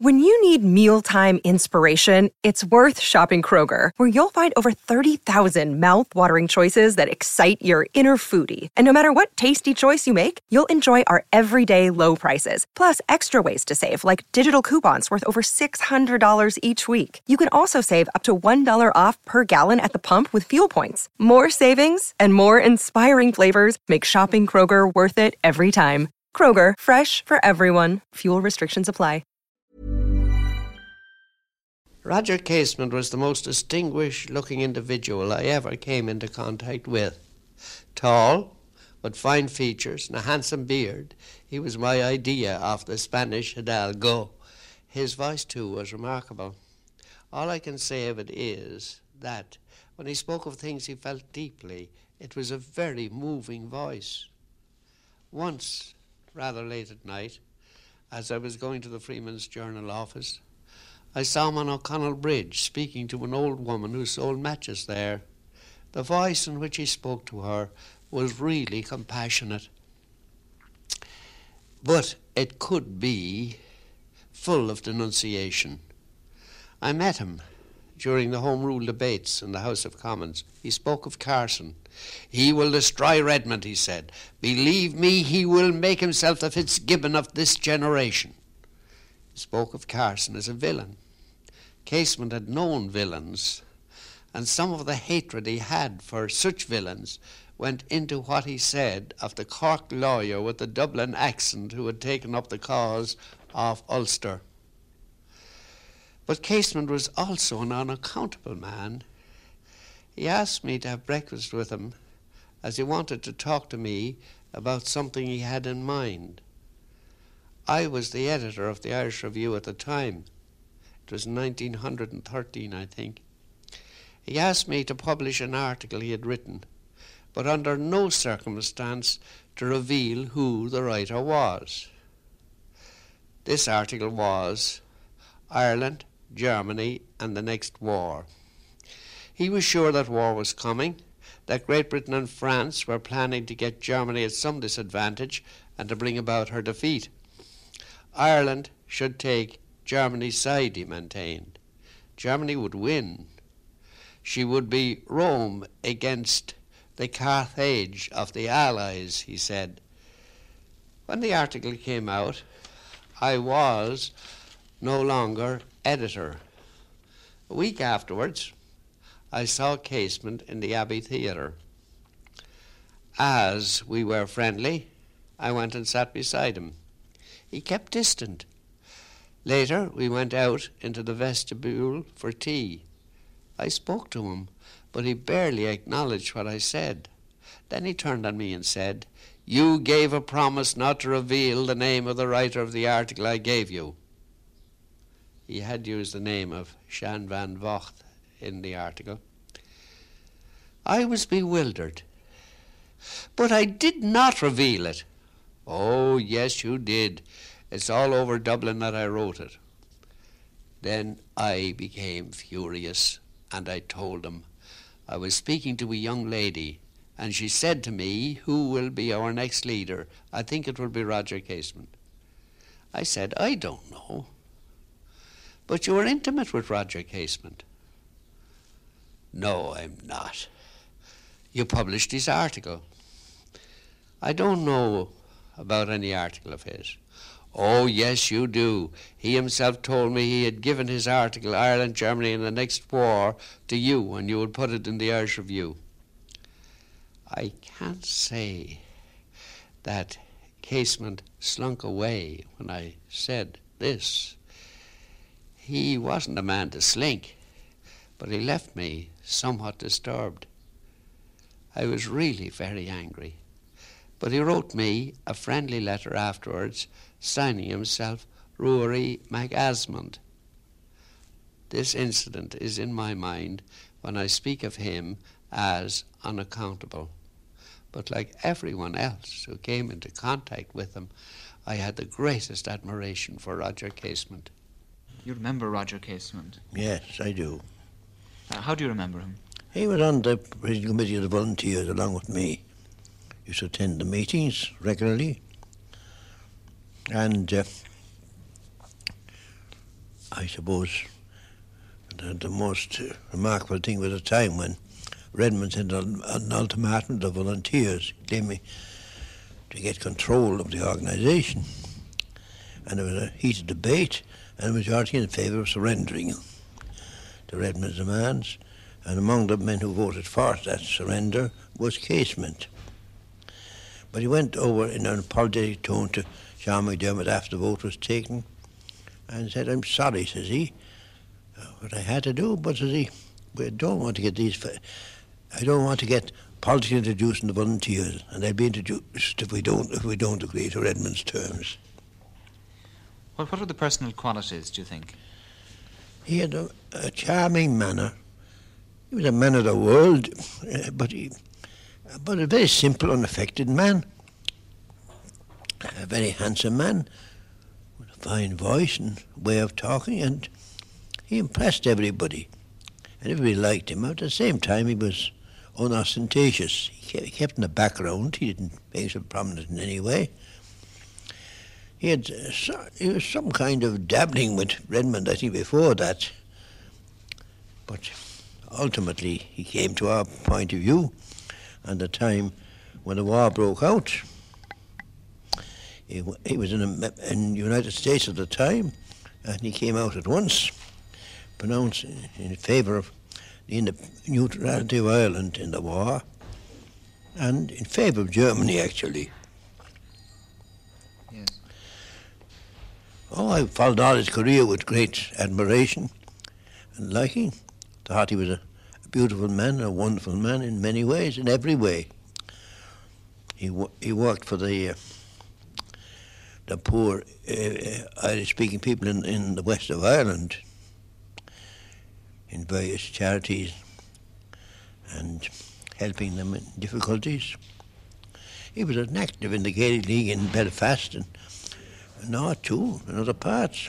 When you need mealtime inspiration, it's worth shopping Kroger, where you'll find over 30,000 mouth-watering choices that excite your inner foodie. And no matter what tasty choice you make, you'll enjoy our everyday low prices, plus extra ways to save, like digital coupons worth over $600 each week. You can also save up to $1 off per gallon at the pump with fuel points. More savings and more inspiring flavors make shopping Kroger worth it every time. Kroger, fresh for everyone. Fuel restrictions apply. Roger Casement was the most distinguished-looking individual I ever came into contact with. Tall, with fine features and a handsome beard, he was my idea of the Spanish hidalgo. His voice, too, was remarkable. All I can say of it is that when he spoke of things he felt deeply, it was a very moving voice. Once, rather late at night, as I was going to the Freeman's Journal office, I saw him on O'Connell Bridge speaking to an old woman who sold matches there. The voice in which he spoke to her was really compassionate. But it could be full of denunciation. I met him during the Home Rule debates in the House of Commons. He spoke of Carson. "He will destroy Redmond," he said. "Believe me, he will make himself the Fitzgibbon of this generation." He spoke of Carson as a villain. Casement had known villains, and some of the hatred he had for such villains went into what he said of the Cork lawyer with the Dublin accent who had taken up the cause of Ulster. But Casement was also an unaccountable man. He asked me to have breakfast with him as he wanted to talk to me about something he had in mind. I was the editor of the Irish Review at the time. It was 1913, I think. He asked me to publish an article he had written, but under no circumstance to reveal who the writer was. This article was Ireland, Germany, and the Next War. He was sure that war was coming, that Great Britain and France were planning to get Germany at some disadvantage and to bring about her defeat. Ireland should take Germany's side, he maintained. Germany would win. She would be Rome against the Carthage of the Allies, he said. When the article came out, I was no longer editor. A week afterwards, I saw Casement in the Abbey Theatre. As we were friendly, I went and sat beside him. He kept distant. Later, we went out into the vestibule for tea. I spoke to him, but he barely acknowledged what I said. Then he turned on me and said, "You gave a promise not to reveal the name of the writer of the article I gave you." He had used the name of Jean van Vocht in the article. I was bewildered. "But I did not reveal it." "Oh, yes, you did. It's all over Dublin that I wrote it." Then I became furious, and I told him I was speaking to a young lady, and she said to me, "Who will be our next leader? I think it will be Roger Casement." I said, "I don't know." "But you are intimate with Roger Casement." "No, I'm not." "You published his article." "I don't know about any article of his." "Oh, yes, you do. He himself told me he had given his article, Ireland, Germany, and the Next War, to you, and you would put it in the Irish Review." I can't say that Casement slunk away when I said this. He wasn't a man to slink, but he left me somewhat disturbed. I was really very angry. But he wrote me a friendly letter afterwards, signing himself Ruairi MacAsmond. This incident is in my mind when I speak of him as unaccountable. But like everyone else who came into contact with him, I had the greatest admiration for Roger Casement. You remember Roger Casement? Yes, I do. How do you remember him? He was on the Presiding Committee of the Volunteers along with me. Used to attend the meetings regularly. And I suppose the most remarkable thing was a time when Redmond sent an ultimatum to volunteers claiming to get control of the organisation. And there was a heated debate and a majority in favour of surrendering to Redmond's demands. And among the men who voted for that surrender was Casement. But he went over in an apologetic tone to Sean McDermott after the vote was taken and said, "I'm sorry," says he, "what I had to do, but," says he, "I don't want to get politics introduced in the volunteers, and they'll be introduced if we don't agree to Redmond's terms." Well, what are the personal qualities, do you think? He had a charming manner. He was a man of the world, but a very simple, unaffected man. A very handsome man, with a fine voice and way of talking, and he impressed everybody. And everybody liked him. At the same time, he was unostentatious. He kept in the background. He didn't make himself prominent in any way. He was some kind of dabbling with Redmond, I think, before that. But ultimately, he came to our point of view, and the time when the war broke out. He was in the United States at the time, and he came out at once, pronounced in favour of the neutrality of Ireland in the war, and in favour of Germany, actually. Yes. Oh, I followed all his career with great admiration and liking. Thought he was a beautiful man, a wonderful man in many ways, in every way. He worked for the poor Irish-speaking people in the west of Ireland in various charities and helping them in difficulties. He was an active in the Gaelic League in Belfast and too, in other parts.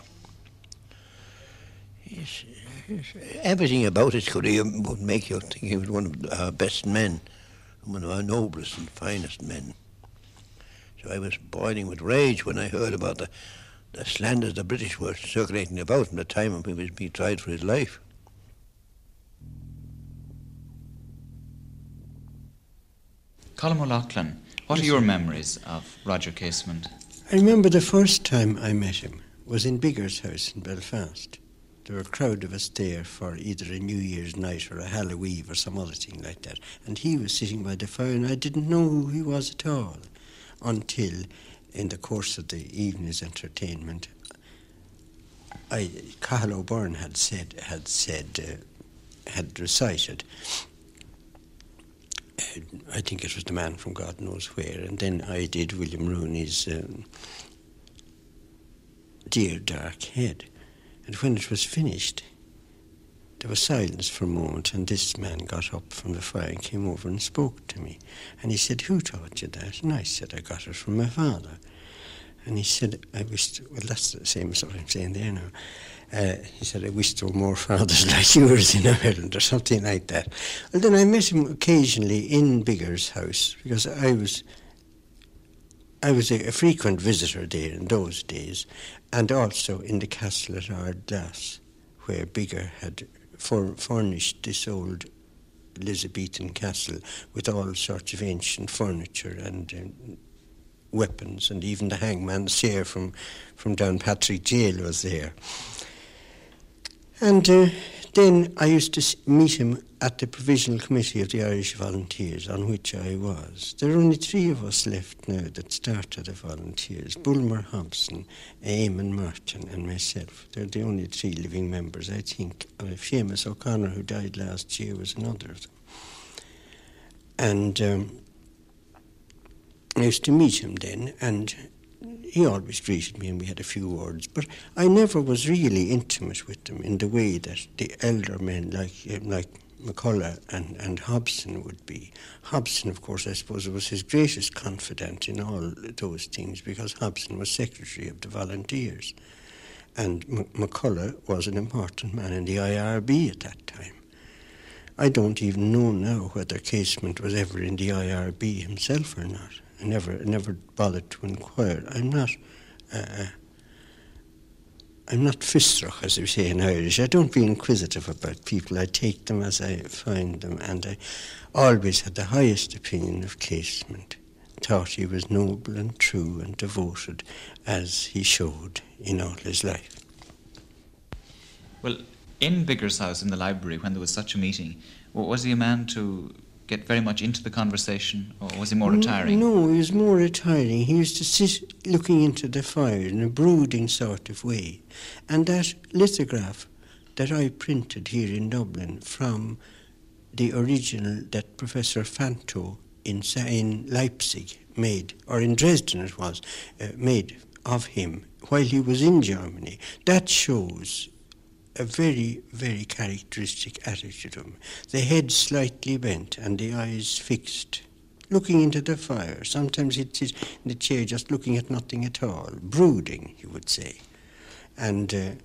Everything about his career would make you think he was one of our best men, one of our noblest and finest men. So I was boiling with rage when I heard about the slanders the British were circulating about him at the time when he was being tried for his life. Colm O'Loughlin, what are your memories of Roger Casement? I remember the first time I met him was in Biggar's house in Belfast. There were a crowd of us there for either a New Year's night or a Halloween or some other thing like that. And he was sitting by the fire and I didn't know who he was at all until in the course of the evening's entertainment, Cathal O'Byrne had recited, I think it was The Man from God Knows Where, and then I did William Rooney's Dear Dark Head. And when it was finished, there was silence for a moment, and this man got up from the fire and came over and spoke to me. And he said, "Who taught you that?" And I said, "I got it from my father." And he said, well, that's the same as what I'm saying there now. He said, "I wish there were more fathers like yours in Ireland," or something like that. Well, then I met him occasionally in Biggar's house, because I was a frequent visitor there in those days, and also in the castle at Ardglass, where Biggar had furnished this old Elizabethan castle with all sorts of ancient furniture and weapons, and even the hangman's chair from Downpatrick Jail was there. And then I used to meet him at the Provisional Committee of the Irish Volunteers, on which I was. There are only 3 of us left now that started the Volunteers: Bulmer Hobson, Eamon Merton and myself. They're the only 3 living members, I think. Seamus O'Connor, who died last year, was another of them. And I used to meet him then, and he always greeted me and we had a few words, but I never was really intimate with him in the way that the elder men like McCullough and Hobson would be. Hobson, of course, I suppose, was his greatest confidant in all those things, because Hobson was secretary of the Volunteers, and McCullough was an important man in the IRB at that time. I don't even know now whether Casement was ever in the IRB himself or not. I never bothered to inquire. I'm not I'm not fistrach, as we say in Irish. I don't be inquisitive about people. I take them as I find them, and I always had the highest opinion of Casement. Thought he was noble and true and devoted, as he showed in all his life. Well, in Biggar's house, in the library, when there was such a meeting, was he a man to get very much into the conversation, or was he more retiring? No, he was more retiring. He used to sit looking into the fire in a brooding sort of way. And that lithograph that I printed here in Dublin from the original that Professor Fanto in Leipzig made, or in Dresden it was, made of him while he was in Germany, that shows a very, very characteristic attitude of him. The head slightly bent and the eyes fixed, looking into the fire. Sometimes he'd sit in the chair just looking at nothing at all, brooding, you would say. And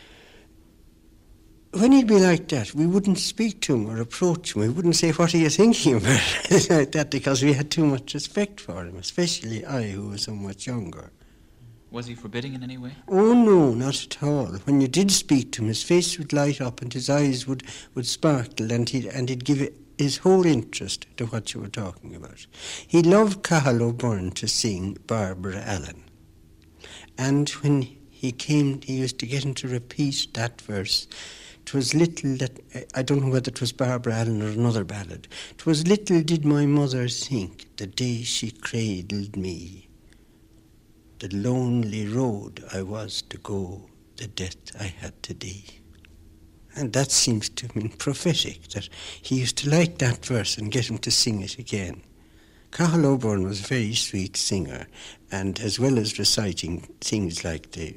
when he'd be like that, we wouldn't speak to him or approach him. We wouldn't say, "What are you thinking about?" like that, because we had too much respect for him, especially I, who was so much younger. Was he forbidding in any way? Oh, no, not at all. When you did speak to him, his face would light up and his eyes would sparkle, and he'd give his whole interest to what you were talking about. He loved Cathal O'Byrne to sing Barbara Allen. And when he came, he used to get him to repeat that verse. 'Twas little that, I don't know whether it was Barbara Allen or another ballad. 'Twas little did my mother think the day she cradled me, the lonely road I was to go, the death I had today. And that seems to have been prophetic, that he used to like that verse and get him to sing it again. Cathal O'Byrne was a very sweet singer, and as well as reciting things like the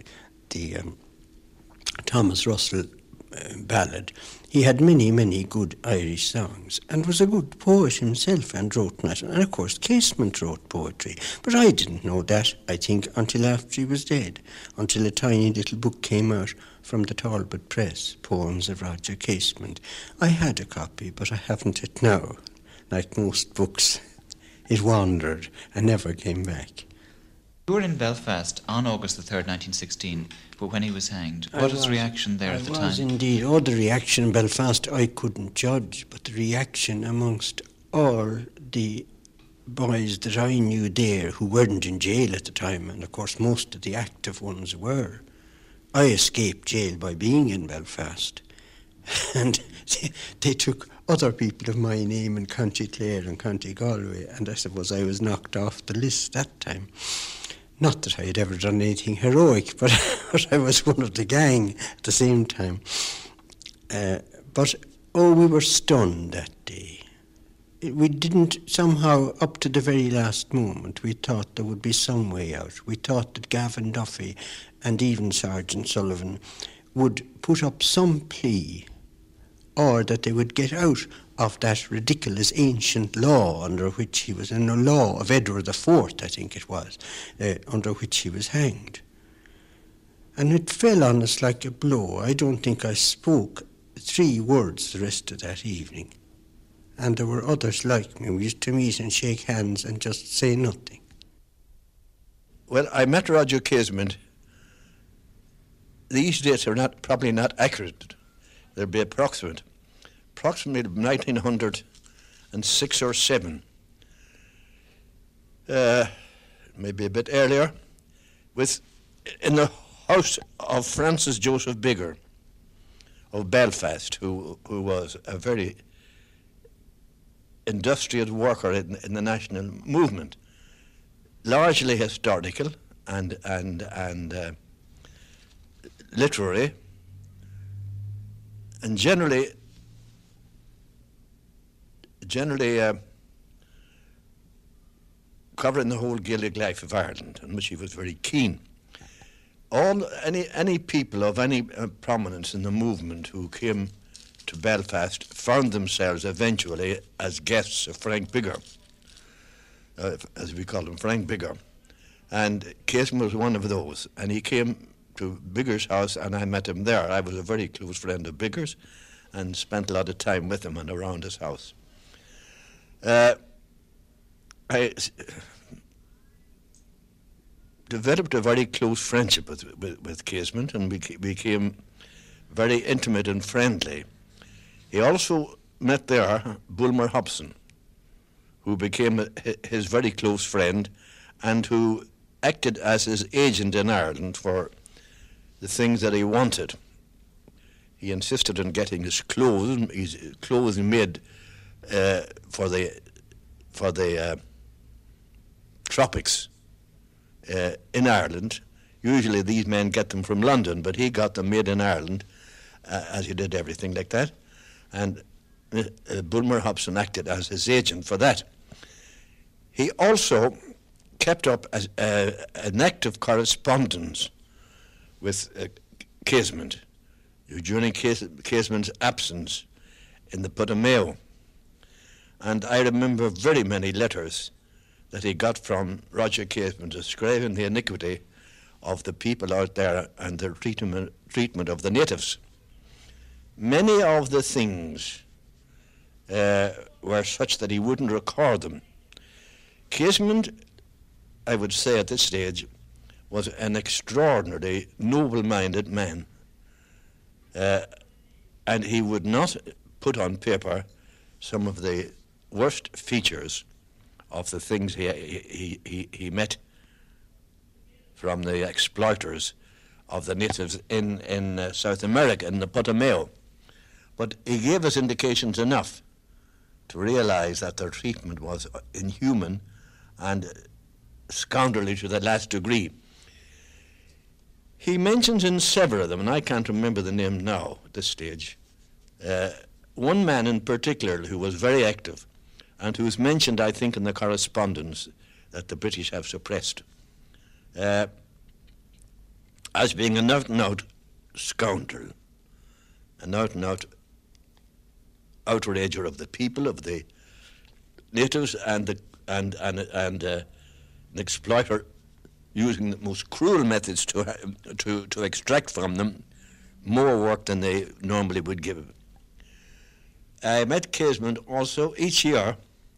Thomas Russell ballad, he had many, many good Irish songs, and was a good poet himself, and wrote that. And of course Casement wrote poetry, but I didn't know that, I think, until after he was dead, until a tiny little book came out from the Talbot Press, Poems of Roger Casement. I had a copy, but I haven't it now. Like most books, it wandered and never came back. You were in Belfast on August the 3rd, 1916, but when he was hanged. What was the reaction there at the time? I was indeed. Oh, the reaction in Belfast I couldn't judge, but the reaction amongst all the boys that I knew there who weren't in jail at the time, and of course most of the active ones were. I escaped jail by being in Belfast, and they took other people of my name in County Clare and County Galway, and I suppose I was knocked off the list that time. Not that I had ever done anything heroic, but I was one of the gang at the same time. But we were stunned that day. We didn't, somehow, up to the very last moment, we thought there would be some way out. We thought that Gavin Duffy and even Sergeant Sullivan would put up some plea, or that they would get out of that ridiculous ancient law under which he was, in a law of Edward IV, I think it was, under which he was hanged. And it fell on us like a blow. I don't think I spoke 3 words the rest of that evening. And there were others like me. We used to meet and shake hands and just say nothing. Well, I met Roger Casement. These dates are probably not accurate. They'll be approximate. Approximately 1906 or 7. Maybe a bit earlier, in the house of Francis Joseph Biggar of Belfast, who was a very industrious worker in the national movement, largely historical and literary, and generally covering the whole Gaelic life of Ireland, on which he was very keen. Any people of any prominence in the movement who came to Belfast found themselves eventually as guests of Frank Biggar, as we called him, Frank Biggar. And Casement was one of those, and he came to Biggar's house, and I met him there. I was a very close friend of Biggar's and spent a lot of time with him and around his house. developed a very close friendship with Casement and became very intimate and friendly. He also met there Bulmer Hobson, who became his very close friend and who acted as his agent in Ireland for the things that he wanted. He insisted on getting his clothes made for the tropics in Ireland. Usually these men get them from London, but he got them made in Ireland, as he did everything like that. And Bulmer Hobson acted as his agent for that. He also kept up an active correspondence with Casement during Casement's absence in the Putumayo. And I remember very many letters that he got from Roger Casement describing the iniquity of the people out there and their treatment of the natives. Many of the things were such that he wouldn't record them. Casement, I would say at this stage, was an extraordinarily noble-minded man. And he would not put on paper some of the worst features of the things he met from the exploiters of the natives in South America, in the Putumayo. But he gave us indications enough to realize that their treatment was inhuman and scoundrelly to the last degree. He mentions in several of them, and I can't remember the name now at this stage, one man in particular who was very active and who's mentioned, I think, in the correspondence that the British have suppressed, as being an out-and-out scoundrel, an out-and-out outrager of the people, of the natives, and an exploiter using the most cruel methods to extract from them more work than they normally would give. I met Casement also each year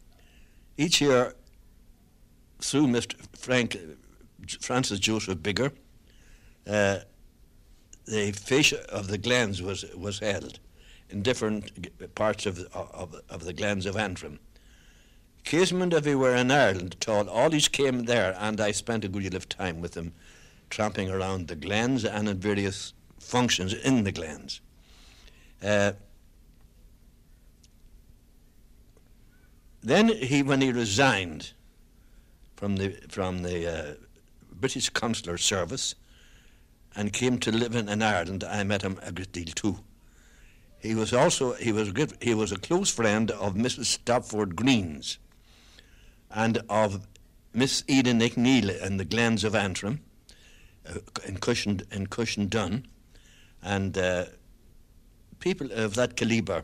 through Mr. Francis Joseph Bigger. The fascia of the glens was held in different parts of the glens of Antrim. Casement, if he were in Ireland at all, always came there, and I spent a good deal of time with him, tramping around the glens and in various functions in the glens. Then when he resigned from the British consular service and came to live in Ireland, I met him a great deal too. He was a close friend of Mrs. Stopford Green's and of Miss Eden McNeil in the glens of Antrim, in Cushion Dun, and people of that calibre.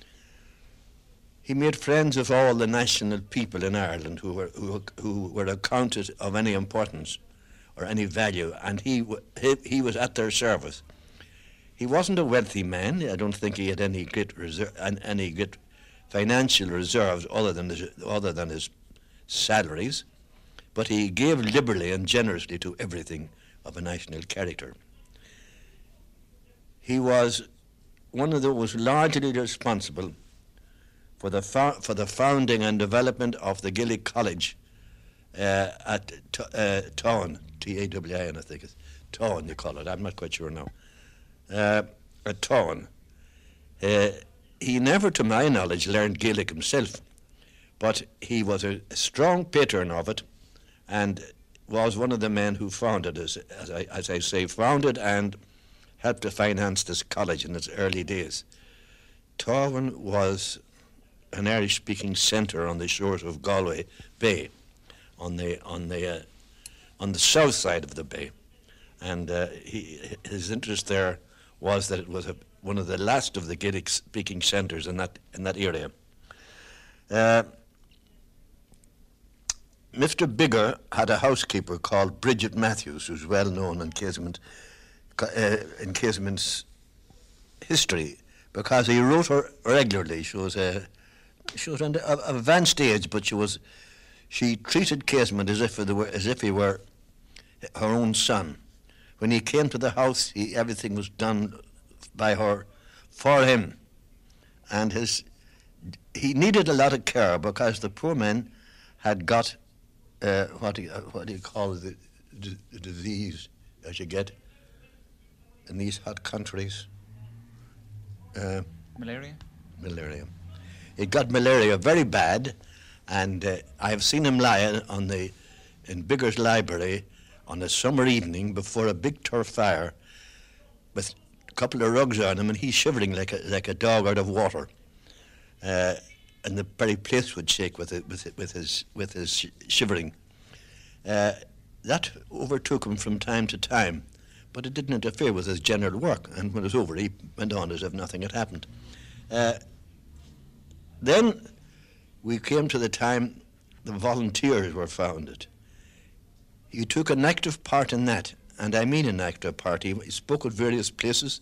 He made friends of all the national people in Ireland who were accounted of any importance or any value, and he was at their service. He wasn't a wealthy man. I don't think he had any great financial reserves other than his salaries, but he gave liberally and generously to everything of a national character. He was one of those largely responsible for the founding and development of the Gaelic College at Tawn, T-A-W-I-N, I think it's Tawn you call it, I'm not quite sure now. At Tawn. He never, to my knowledge, learned Gaelic himself, but he was a strong patron of it and was one of the men who founded, as I say, founded and helped to finance this college in its early days. Tawn was an Irish-speaking centre on the shores of Galway Bay, on the south side of the bay, and his interest there was that it was one of the last of the Gaelic-speaking centres in that area. Mr. Bigger had a housekeeper called Bridget Matthews, who's well known in Casement's history, because he wrote her regularly. She was on an advanced age, but she treated Casement as if he were her own son. When he came to the house, everything was done by her for him. And he needed a lot of care because the poor man had got, what do you call the disease as you get in these hot countries? Malaria? Malaria. He got malaria very bad, and I have seen him lie in Biggar's library on a summer evening before a big turf fire with a couple of rugs on him, and he's shivering like a dog out of water. And the very place would shake with his shivering. That overtook him from time to time, but it didn't interfere with his general work, and when it was over, he went on as if nothing had happened. Then we came to the time the volunteers were founded. He took an active part in that, and I mean an active part. He spoke at various places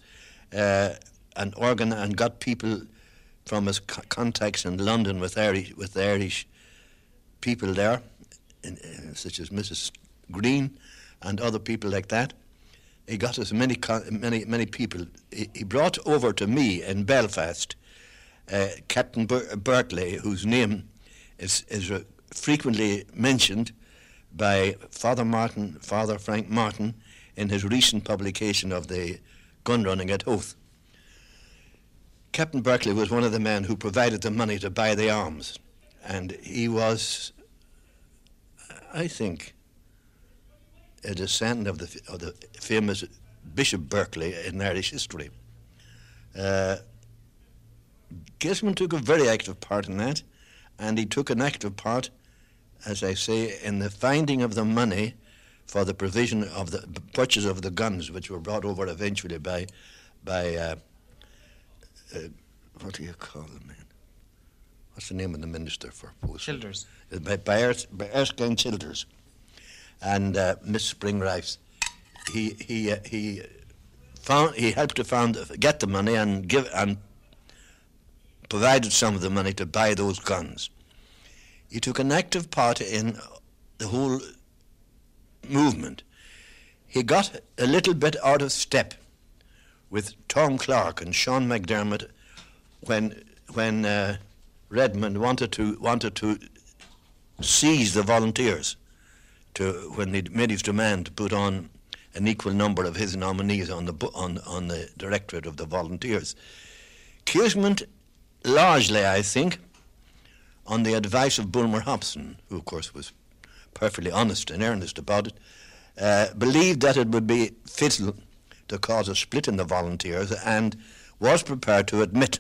and got people from his contacts in London with the Irish people there, such as Mrs. Green and other people like that. He got us many people. He brought over to me in Belfast Captain Berkeley, whose name is frequently mentioned by Father Frank Martin, in his recent publication of the gun running at Howth. Captain Berkeley was one of the men who provided the money to buy the arms, and he was, I think, a descendant of the famous Bishop Berkeley in Irish history. Casement took a very active part in that, and he took an active part, as I say, in the finding of the money for the provision of the purchase of the guns, which were brought over eventually by what do you call them, man? What's the name of the minister for post? Childers. By Erskine Childers and Miss Spring Rice. He helped to get the money and provided some of the money to buy those guns. He took an active part in the whole movement. He got a little bit out of step with Tom Clark and Sean McDermott when Redmond wanted to seize the volunteers, when he made his demand to put on an equal number of his nominees on the directorate of the volunteers. Casement, largely, I think, on the advice of Bulmer Hobson, who of course was perfectly honest and earnest about it, believed that it would be fatal to cause a split in the volunteers, and was prepared to admit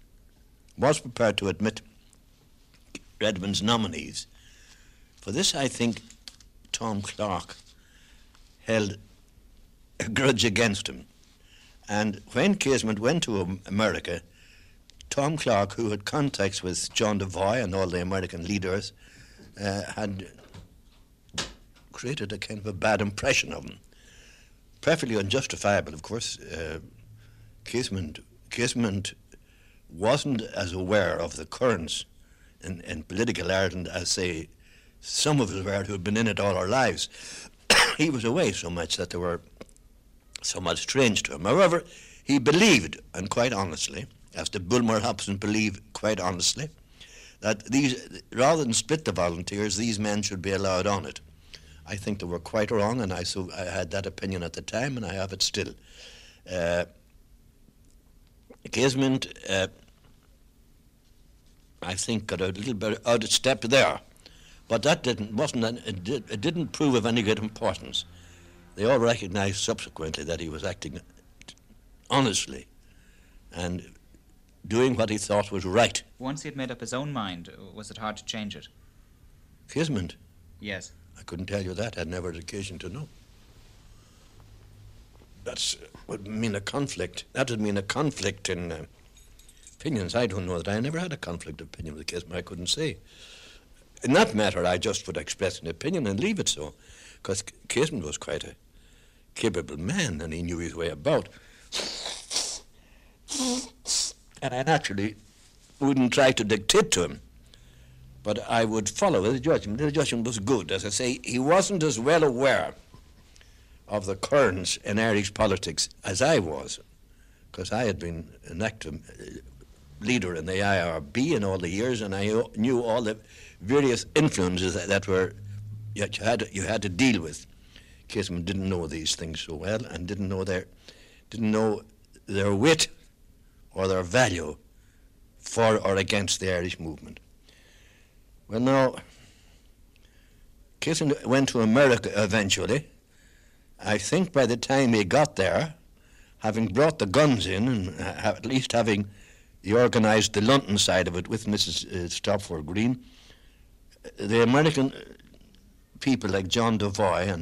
Redmond's nominees. For this, I think, Tom Clark held a grudge against him. And when Casement went to America, Tom Clark, who had contacts with John Devoy and all the American leaders, had created a kind of a bad impression of him. Perfectly unjustifiable, of course. Casement wasn't as aware of the currents in political Ireland as, say, some of us were who had been in it all our lives. He was away so much that they were somewhat strange to him. However, he believed, and quite honestly, as did Bulmer Hobson believe quite honestly, that these, rather than split the volunteers, these men should be allowed on it. I think they were quite wrong, and I had that opinion at the time, and I have it still. Casement, I think, got a little bit out of step there, but that it didn't prove of any great importance. They all recognized subsequently that he was acting honestly and doing what he thought was right. Once he had made up his own mind, was it hard to change it? Casement? Yes. I couldn't tell you that. I'd never had occasion to know. That would mean a conflict. That would mean a conflict in opinions. I don't know that. I never had a conflict of opinion with Casement. I couldn't say. In that matter, I just would express an opinion and leave it so, because Casement was quite a capable man, and he knew his way about. And I naturally wouldn't try to dictate to him, but I would follow the judgment. The judgment was good. As I say, he wasn't as well aware of the currents in Irish politics as I was, because I had been an active leader in the IRB in all the years, and I knew all the various influences that were you had to deal with. Casement didn't know these things so well, and didn't know their weight or their value for or against the Irish movement. Well, now, Casement went to America eventually. I think by the time he got there, having brought the guns in, and at least having organised the London side of it with Mrs. Stopford Green, the American people like John Devoy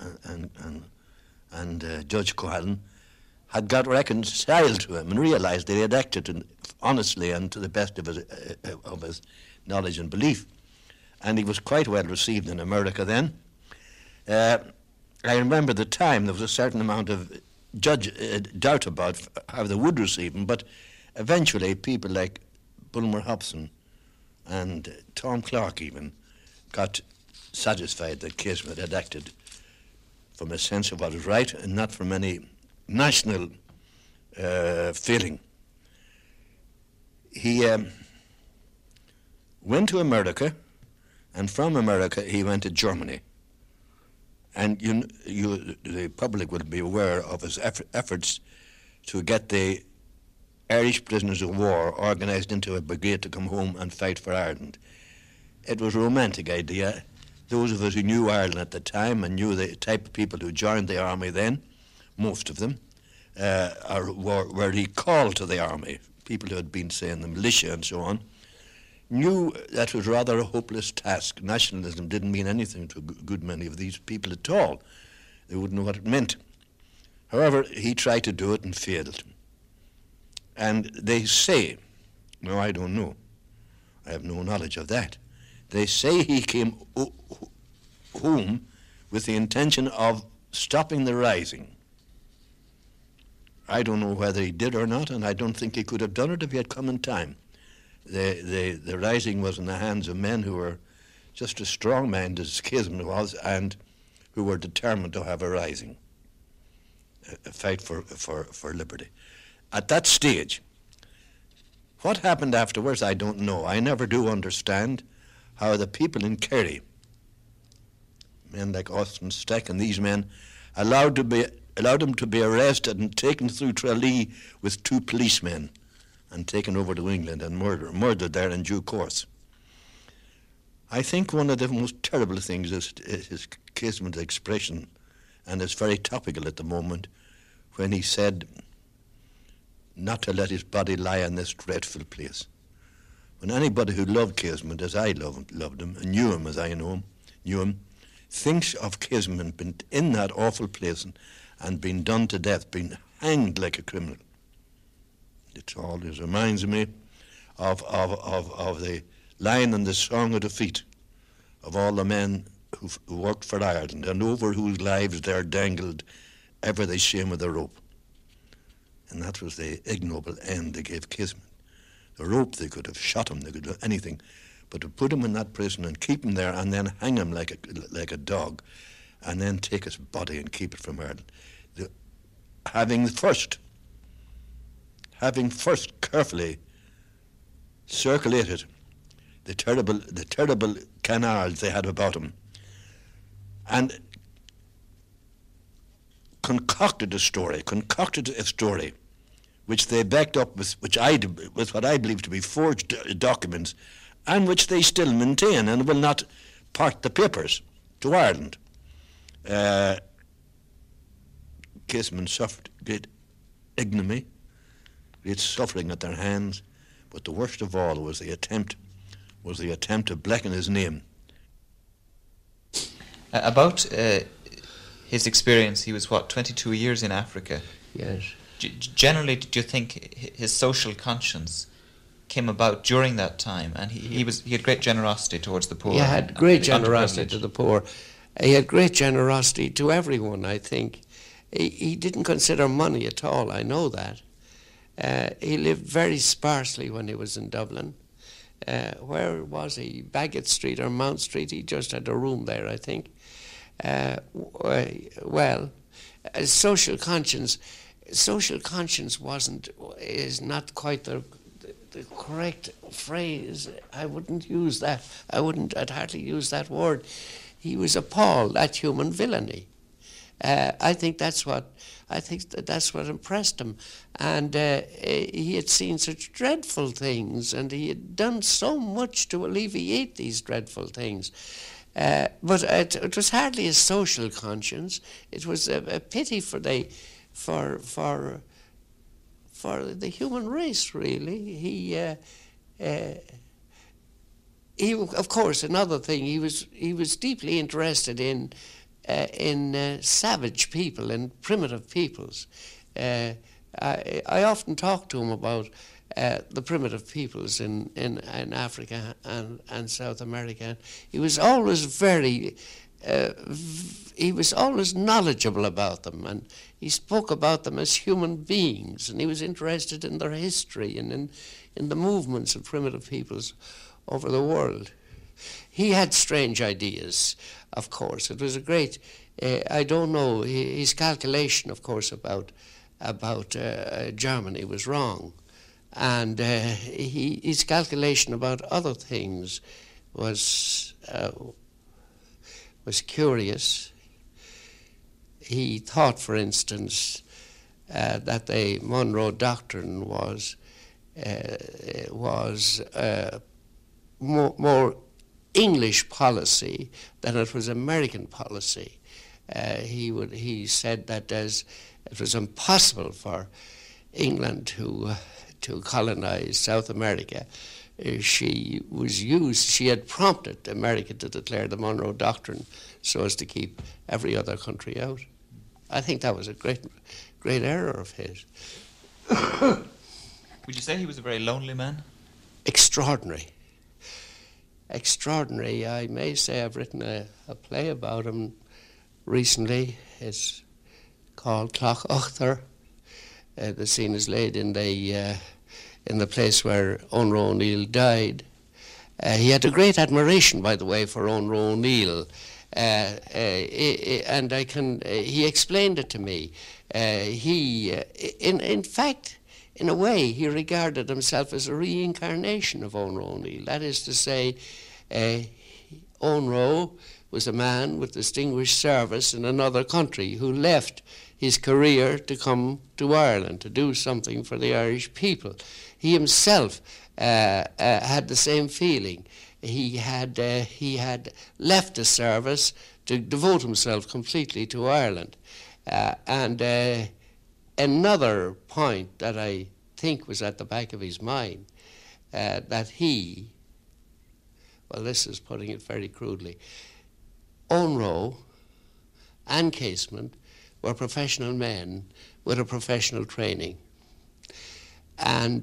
and Judge Cohallen had got reconciled to him and realised that he had acted honestly and to the best of his knowledge and belief. And he was quite well received in America then. I remember the time there was a certain amount of doubt about how they would receive him, but eventually people like Bulmer Hobson and Tom Clark even got satisfied that Casement had acted from a sense of what was right and not from any national feeling. He went to America, and from America he went to Germany. And the public will be aware of his efforts to get the Irish prisoners of war organised into a brigade to come home and fight for Ireland. It was a romantic idea. Those of us who knew Ireland at the time and knew the type of people who joined the army then, most of them, were recalled to the army, people who had been, say, in the militia and so on, knew that was rather a hopeless task. Nationalism didn't mean anything to a good many of these people at all. They wouldn't know what it meant. However, he tried to do it and failed. And they say, no, I don't know, I have no knowledge of that, they say he came home with the intention of stopping the rising. I don't know whether he did or not, and I don't think he could have done it if he had come in time. The rising was in the hands of men who were just as strong-minded as Casement was, and who were determined to have a rising, a fight for liberty. At that stage, what happened afterwards, I don't know. I never do understand how the people in Kerry, men like Austin Steck and these men, allowed them to be arrested and taken through Tralee with 2 policemen and taken over to England and murdered there in due course. I think one of the most terrible things is his Casement's expression, and it's very topical at the moment, when he said not to let his body lie in this dreadful place. When anybody who loved Casement as I loved him, and knew him as I knew him, thinks of Casement being in that awful place and being done to death, being hanged like a criminal, it always reminds me of the line in the Song of Defeat of all the men who worked for Ireland and over whose lives there dangled ever the shame of the rope. And that was the ignoble end they gave Casement. The rope, they could have shot him, they could do anything, but to put him in that prison and keep him there and then hang him like a dog and then take his body and keep it from Ireland. Having first carefully circulated the terrible canards they had about him, and concocted a story which they backed up with what I believe to be forged documents, and which they still maintain and will not part the papers to Ireland. Casement suffered great ignominy, great suffering at their hands, but the worst of all was the attempt to blacken his name. About his experience, he was 22 years in Africa. Yes. Generally, do you think his social conscience came about during that time? And he had great generosity towards the poor. He had great generosity to the poor. He had great generosity to everyone, I think. He didn't consider money at all, I know that. He lived very sparsely when he was in Dublin. Where was he? Bagot Street or Mount Street? He just had a room there, I think. Well, social conscience is not quite the correct phrase. I wouldn't use that. I'd hardly use that word. He was appalled at human villainy. I think that's what impressed him, and he had seen such dreadful things, and he had done so much to alleviate these dreadful things. But it was hardly a social conscience. It was a pity for the human race, really. He, of course, another thing. He was deeply interested in savage people and primitive peoples. I often talk to him about the primitive peoples in Africa and South America. He was always knowledgeable about them, and he spoke about them as human beings, and he was interested in their history and in the movements of primitive peoples over the world. He had strange ideas, of course. It was a great, I don't know, his calculation, of course, about Germany was wrong. And his calculation about other things was curious. He thought, for instance, that the Monroe Doctrine was more English policy than it was American policy. He said that as it was impossible for England to colonize South America, she had prompted America to declare the Monroe Doctrine so as to keep every other country out. I think that was a great error of his. Would you say he was a very lonely man? Extraordinary. I may say I've written a play about him recently. It's called Cloch Uchther. The scene is laid in the place where Onro O'Neill died. He had a great admiration, by the way, for Onro O'Neill, and he explained it to me. In fact, in a way, he regarded himself as a reincarnation of Onro O'Neill. That is to say, Onro was a man with distinguished service in another country who left his career to come to Ireland to do something for the Irish people. He himself had the same feeling. He had left the service to devote himself completely to Ireland. And another point that I think was at the back of his mind, that he, well, this is putting it very crudely, Onro and Casement were professional men with a professional training. And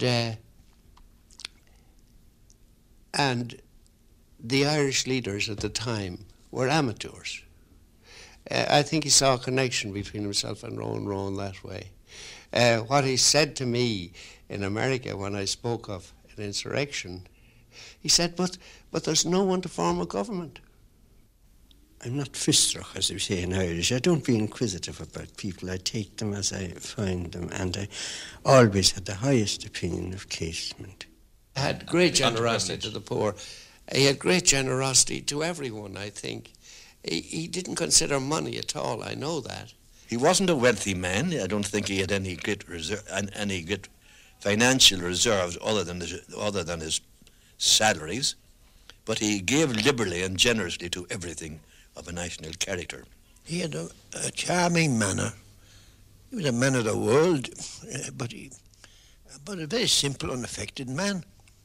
the Irish leaders at the time were amateurs. I think he saw a connection between himself and Onro in that way. What he said to me in America when I spoke of an insurrection, he said, but there's no one to form a government. I'm not fistrach, as we say in Irish. I don't be inquisitive about people. I take them as I find them, and I always had the highest opinion of Casement. He had great generosity to the poor. He had great generosity to everyone, I think. He didn't consider money at all, I know that. He wasn't a wealthy man. I don't think he had any great financial reserves other than his salaries, but he gave liberally and generously to everything of a national character. He had a charming manner. He was a man of the world, but a very simple, unaffected man.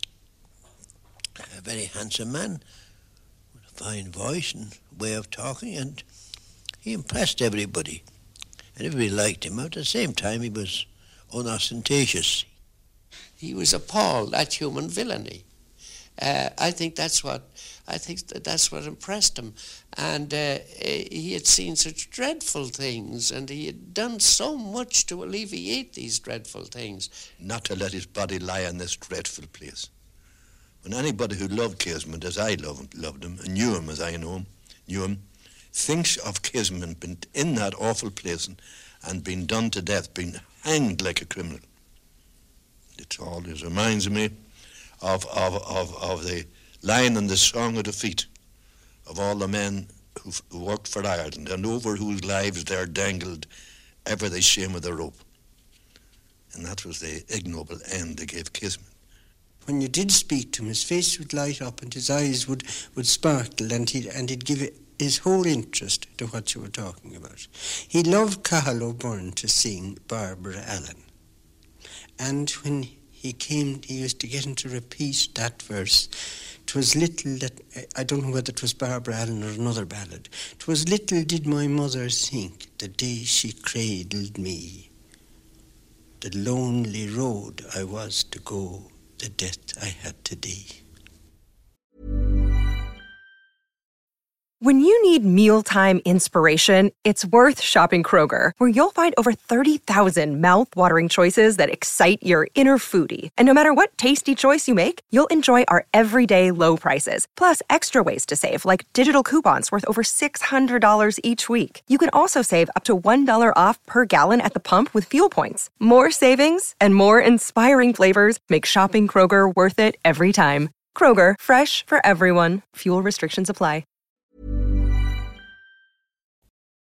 A very handsome man with a fine voice and way of talking, and he impressed everybody. And everybody liked him. At the same time, he was unostentatious. He was appalled at human villainy. I think that's what impressed him, and he had seen such dreadful things, and he had done so much to alleviate these dreadful things. Not to let his body lie in this dreadful place. When anybody who loved Casement as I loved him, and knew him as I knew him, thinks of Casement being in that awful place and been done to death, been hanged like a criminal. It always reminds me of the line in the Song of Defeat of all the men who worked for Ireland and over whose lives there dangled ever the shame of the rope. And that was the ignoble end they gave Kismet. When you did speak to him, his face would light up and his eyes would sparkle, and he'd give his whole interest to what you were talking about. He loved Cathal O'Byrne to sing Barbara Allen. And when he came, he used to get him to repeat that verse. 'Twas little that, I don't know whether it was Barbara Allen or another ballad. 'Twas little did my mother think the day she cradled me, the lonely road I was to go, the death I had to die. When you need mealtime inspiration, it's worth shopping Kroger, where you'll find over 30,000 mouth-watering choices that excite your inner foodie. And no matter what tasty choice you make, you'll enjoy our everyday low prices, plus extra ways to save, like digital coupons worth over $600 each week. You can also save up to $1 off per gallon at the pump with fuel points. More savings and more inspiring flavors make shopping Kroger worth it every time. Kroger, fresh for everyone. Fuel restrictions apply.